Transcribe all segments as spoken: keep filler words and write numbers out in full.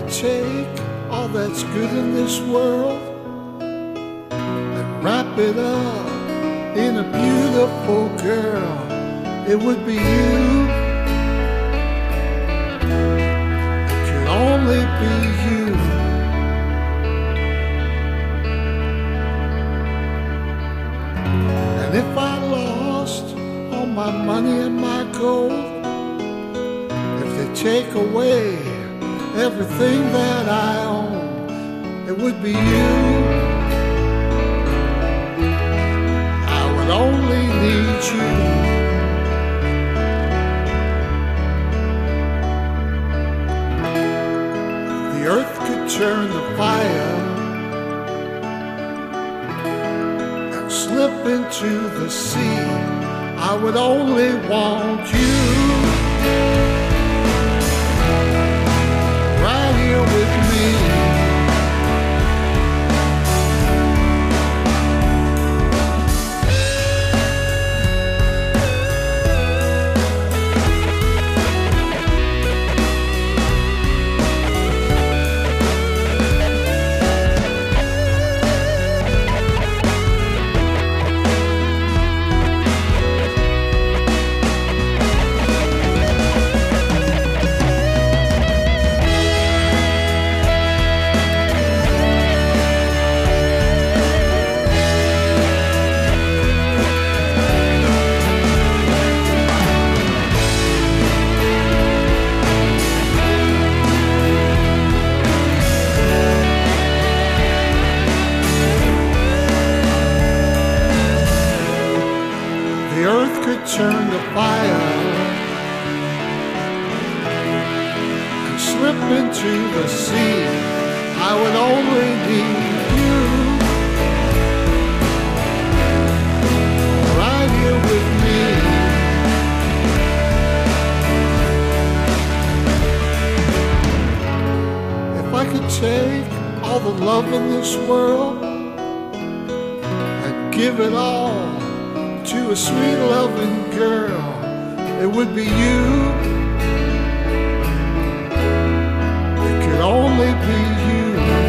could take all that's good in this world and wrap it up in a beautiful girl, it would be you. It could only be you. And if I lost all my money and my gold, if they take away everything that I own, it would be you. I would only need you. The earth could turn to fire and slip into the sea. I would only want you right here with me. The earth could turn to fire and slip into the sea. I would only need you right here with me. If I could take all the love in this world and give it all to a sweet loving girl, it would be you. It could only be you.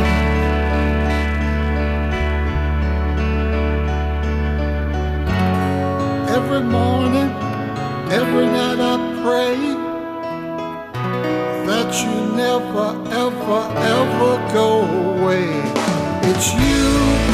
Every morning, every night I pray that you never, ever, ever go away. It's you.